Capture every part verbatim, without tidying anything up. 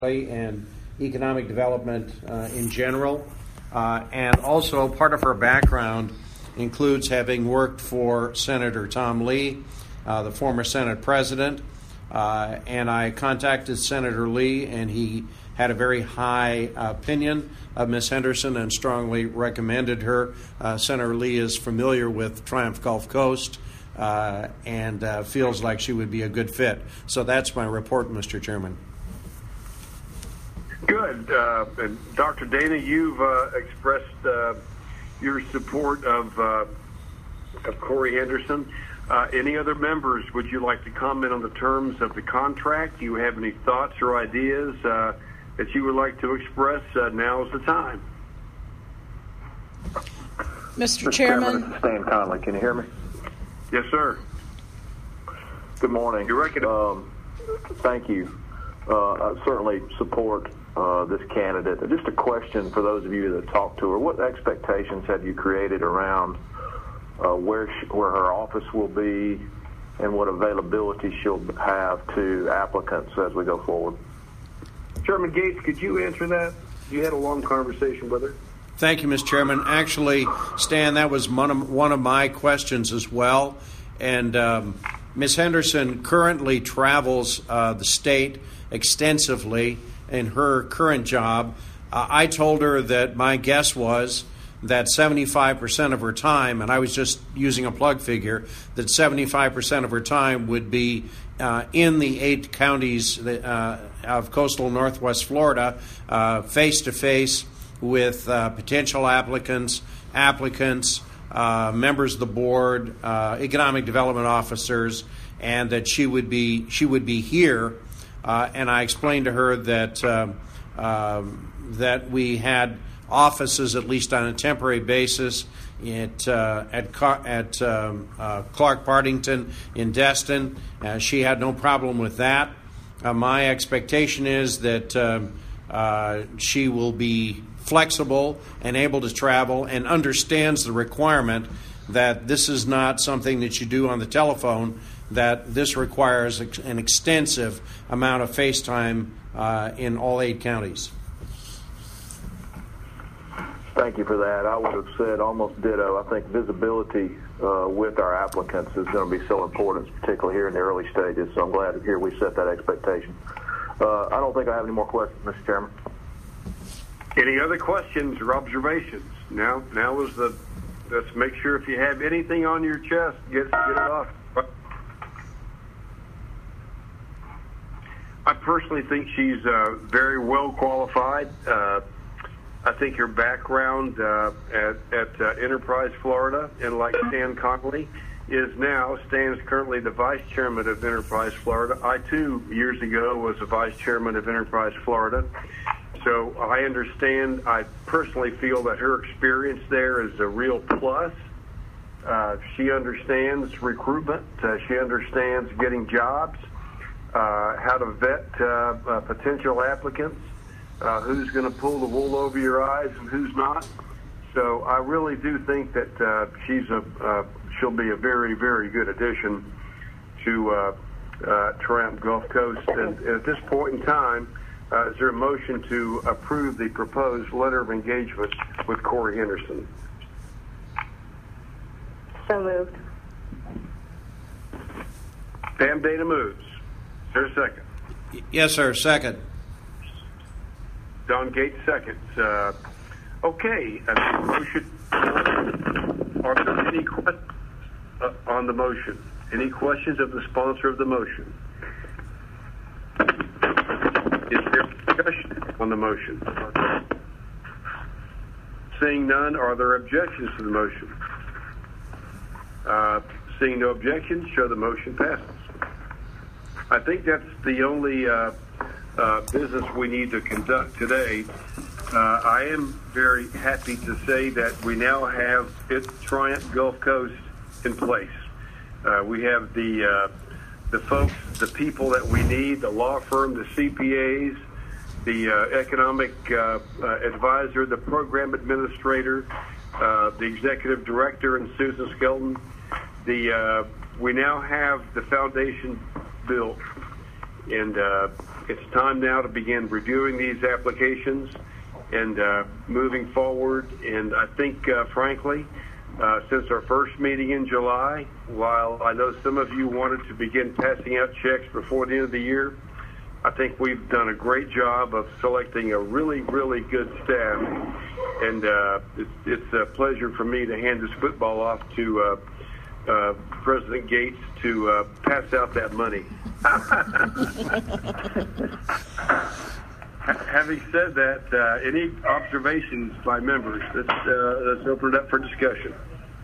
and economic development uh, in general. Uh, and also part of her background includes having worked for Senator Tom Lee, uh, the former Senate president. Uh, and I contacted Senator Lee, and he had a very high opinion of Miz Henderson and strongly recommended her. Uh, Senator Lee is familiar with Triumph Gulf Coast uh, and uh, feels like she would be a good fit. So that's my report, Mister Chairman. Good. Uh, and Doctor Dana, you've uh, expressed uh, your support of, uh, of Corey Henderson. Uh, any other members, would you like to comment on the terms of the contract? Do you have any thoughts or ideas uh, that you would like to express? Uh, now is the time. Mister Chairman. Chairman, Stan Conley, can you hear me? Yes, sir. Good morning. You reckon? Um, thank you. Uh, I certainly support uh, this candidate. Just a question for those of you that talked to her. What expectations have you created around uh, where she, where her office will be and what availability she'll have to applicants as we go forward? Chairman Gates, could you answer that? You had a long conversation with her. Thank you, Mister Chairman. Actually, Stan, that was one of, one of my questions as well. And um, Miz Henderson currently travels uh, the state extensively in her current job. Uh, I told her that my guess was that seventy-five percent of her time, and I was just using a plug figure, that seventy-five percent of her time would be uh, in the eight counties uh, of coastal Northwest Florida, uh, face-to-face with uh, potential applicants, applicants, uh, members of the board, uh, economic development officers, and that she would be she would be here. Uh, and I explained to her that uh, uh, that we had offices, at least on a temporary basis, at uh, at Car- at um, uh, Clark Partington in Destin. Uh, she had no problem with that. Uh, my expectation is that uh, uh, she will be flexible and able to travel and understands the requirement that this is not something that you do on the telephone, that this requires an extensive amount of face time uh, in all eight counties. Thank you for that. I would have said almost ditto. I think visibility uh, with our applicants is going to be so important, particularly here in the early stages, so I'm glad to hear we set that expectation. Uh, I don't think I have any more questions, Mister Chairman. Any other questions or observations? Now, now is the, let's make sure if you have anything on your chest, get, get it off. I personally think she's uh, very well qualified. Uh, I think her background uh, at, at uh, Enterprise Florida, and like Stan Conley, is now, Stan is currently the vice chairman of Enterprise Florida. I, too, years ago was a vice chairman of Enterprise Florida. So I understand, I personally feel that her experience there is a real plus. Uh, she understands recruitment. Uh, she understands getting jobs, uh, how to vet uh, uh, potential applicants, uh, who's going to pull the wool over your eyes and who's not. So I really do think that uh, she's a uh, she'll be a very, very good addition to uh, uh, Triumph Gulf Coast. And, and at this point in time, Uh, is there a motion to approve the proposed letter of engagement with Corey Henderson? So moved. Pam Dana moves. Is there a second? Yes, sir. Second. Don Gates seconds. Uh, okay. Uh, motion. Are there any questions uh, on the motion? Any questions of the sponsor of the motion? Is there discussion on the motion? Seeing none, are there objections to the motion? Uh, seeing no objections, show the motion passes. I think that's the only uh, uh, business we need to conduct today. Uh, I am very happy to say that we now have it, Triumph Gulf Coast in place. Uh, we have the uh, the folks, the people that we need, the law firm, the C P As, the uh, economic uh, uh, advisor, the program administrator, uh, the executive director, and Susan Skelton. The uh, we now have the foundation built, and uh, it's time now to begin reviewing these applications and uh, moving forward. And I think, uh, frankly, uh, since our first meeting in July, while I know some of you wanted to begin passing out checks before the end of the year, I think we've done a great job of selecting a really, really good staff. And uh, it's, it's a pleasure for me to hand this football off to uh, uh, President Gates to uh, pass out that money. Having said that, uh, any observations by members? Let's, uh, let's open it up for discussion.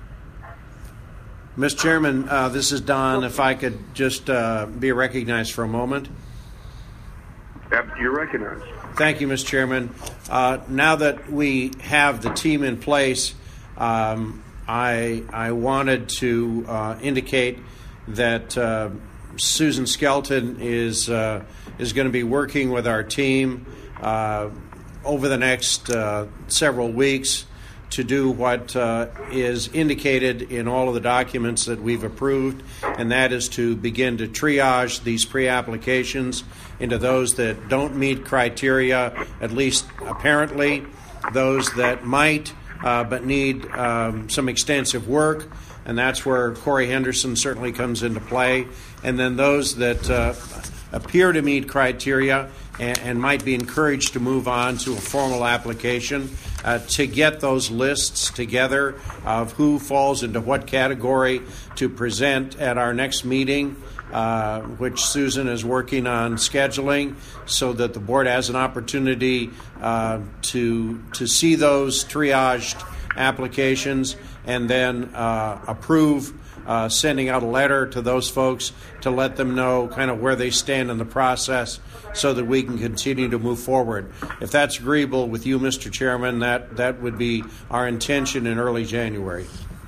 Mister Chairman, uh, this is Don. If I could just uh, be recognized for a moment. You're recognized. Thank you, Mister Chairman. Uh, now that we have the team in place, um, I I wanted to uh, indicate that uh, Susan Skelton is uh, is going to be working with our team uh, over the next uh, several weeks to do what uh, is indicated in all of the documents that we've approved, and that is to begin to triage these pre-applications into those that don't meet criteria, at least apparently, those that might uh, but need um, some extensive work, and that's where Corey Henderson certainly comes into play, and then those that uh, appear to meet criteria and, and might be encouraged to move on to a formal application, uh, to get those lists together of who falls into what category to present at our next meeting, uh, which Susan is working on scheduling, so that the board has an opportunity uh, to to see those triaged applications and then uh, approve uh, sending out a letter to those folks to let them know kind of where they stand in the process, so that we can continue to move forward. If that's agreeable with you, Mister Chairman, that, that would be our intention in early January.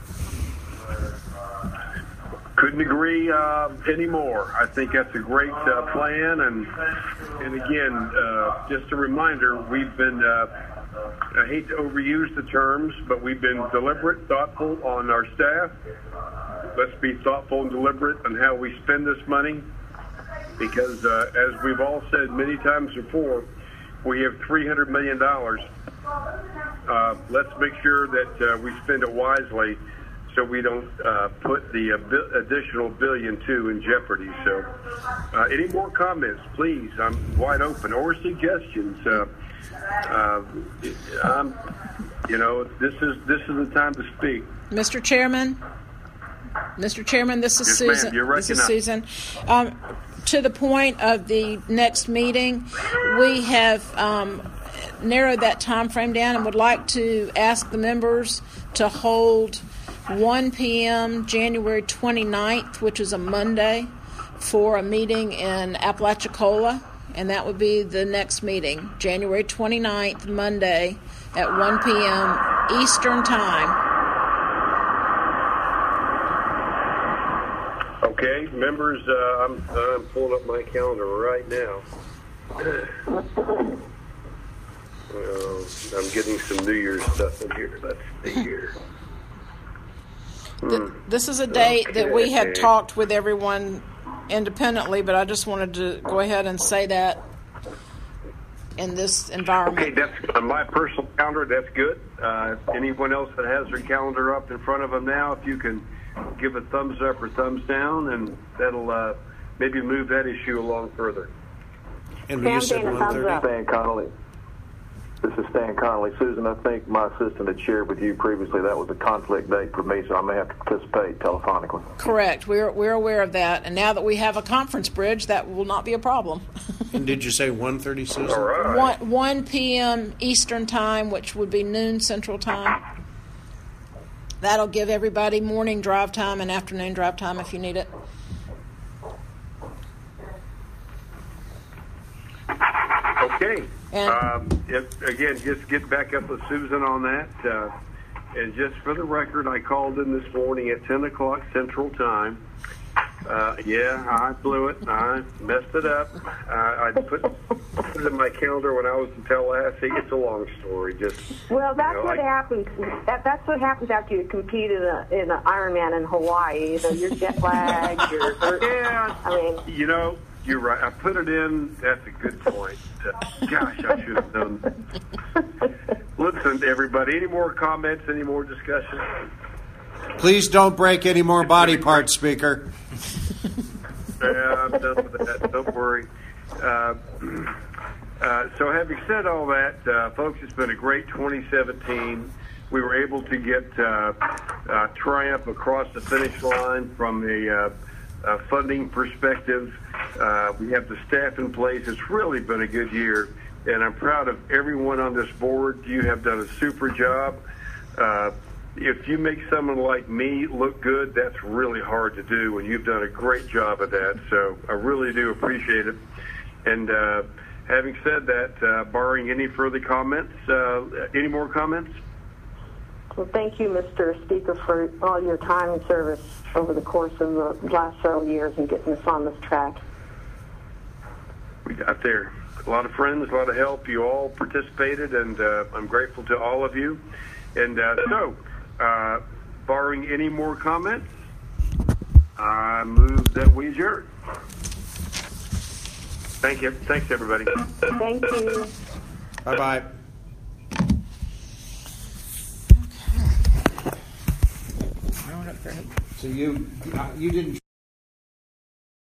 Couldn't agree uh, anymore. I think that's a great uh, plan. And and again, uh, just a reminder, we've been, uh, I hate to overuse the terms, but we've been deliberate, thoughtful on our staff. Let's be thoughtful and deliberate on how we spend this money, because uh, as we've all said many times before, we have three hundred million dollars. Uh, let's make sure that uh, we spend it wisely, so we don't uh, put the uh, bi- additional billion two in jeopardy. So, uh, any more comments, please? I'm wide open, or suggestions. Uh, uh, I'm, you know, this is this is the time to speak. Mister Chairman, Mister Chairman, this is Yes, Susan. ma'am, you're this is recognized. Susan. Um, to the point of the next meeting, we have um, narrowed that time frame down and would like to ask the members to hold one p.m. January twenty-ninth, which is a Monday, for a meeting in Apalachicola, and that would be the next meeting, January twenty-ninth, Monday at one p.m. Eastern Time. Okay, members, uh, I'm, I'm pulling up my calendar right now. Well, I'm getting some New Year's stuff in here. Let's see here. Th- This is a date that we had talked with everyone independently, but I just wanted to go ahead and say that in this environment. Okay, that's on my personal calendar. That's good. Uh, anyone else that has their calendar up in front of them now, if you can give a thumbs up or thumbs down, and that'll uh, maybe move that issue along further. And you said one thirty? Stan Connolly. This is Stan Connolly. Susan, I think my assistant had shared with you previously that was a conflict date for me, so I may have to participate telephonically. Correct. We're we're aware of that, and now that we have a conference bridge, that will not be a problem. And did you say one thirty, Susan? All right. one one p.m. Eastern Time, which would be noon Central Time. That'll give everybody morning drive time and afternoon drive time if you need it. Okay. And- Um, if, again, just get back up with Susan on that. Uh, and just for the record, I called in this morning at ten o'clock Central Time. Uh, yeah, I blew it. I messed it up. Uh, I put, put it in my calendar when I was in Tallahassee. It's a long story. Just Well, that's you know, what I, happens. That, that's what happens after you compete in a in an Ironman in Hawaii. You know, you're jet lagged. You're, Yeah, I mean, you know, You're right. I put it in. That's a good point. Uh, gosh, I should have known that. Listen, everybody, any more comments, any more discussion? Please don't break any more body parts, Speaker. Yeah, I'm done with that. Don't worry. Uh, uh, so having said all that, uh, folks, it's been a great twenty seventeen. We were able to get uh, uh, Triumph across the finish line from a uh, uh, funding perspective. Uh, we have the staff in place. It's really been a good year, and I'm proud of everyone on this board. You have done a super job. Uh, if you make someone like me look good, that's really hard to do, and you've done a great job of that. So I really do appreciate it. And uh, having said that, uh, barring any further comments, uh, any more comments? Well, thank you, Mister Speaker, for all your time and service over the course of the last several years and getting us on this track. We got there. A lot of friends, a lot of help. You all participated, and uh, I'm grateful to all of you. And uh, so, uh, barring any more comments, I move that we adjourn. Thank you. Thanks, everybody. Thank you. Bye-bye. So you, uh, you didn't